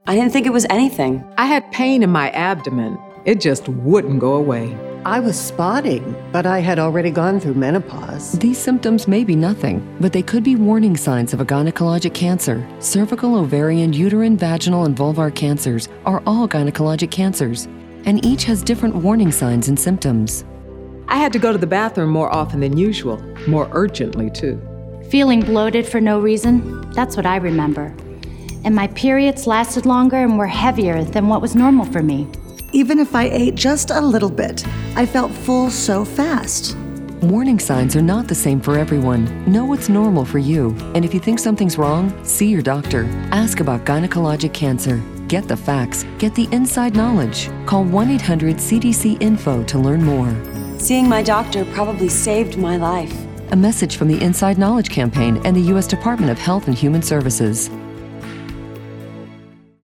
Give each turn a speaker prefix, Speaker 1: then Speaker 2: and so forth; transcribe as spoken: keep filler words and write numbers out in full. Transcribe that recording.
Speaker 1: I didn't think it was anything.
Speaker 2: I had pain in my abdomen. It just wouldn't go away.
Speaker 3: I was spotting, but I had already gone through menopause.
Speaker 4: These symptoms may be nothing, but they could be warning signs of a gynecologic cancer. Cervical, ovarian, uterine, vaginal, and vulvar cancers are all gynecologic cancers, and each has different warning signs and symptoms.
Speaker 2: I had to go to the bathroom more often than usual, more urgently too.
Speaker 5: Feeling bloated for no reason, that's what I remember. And my periods lasted longer and were heavier than what was normal for me.
Speaker 6: Even if I ate just a little bit, I felt full so fast.
Speaker 4: Warning signs are not the same for everyone. Know what's normal for you, and if you think something's wrong, see your doctor. Ask about gynecologic cancer. Get the facts. Get the inside knowledge. Call one eight hundred C D C info to learn more.
Speaker 1: Seeing my doctor probably saved my life.
Speaker 4: A message from the Inside Knowledge Campaign and the U S Department of Health and Human Services.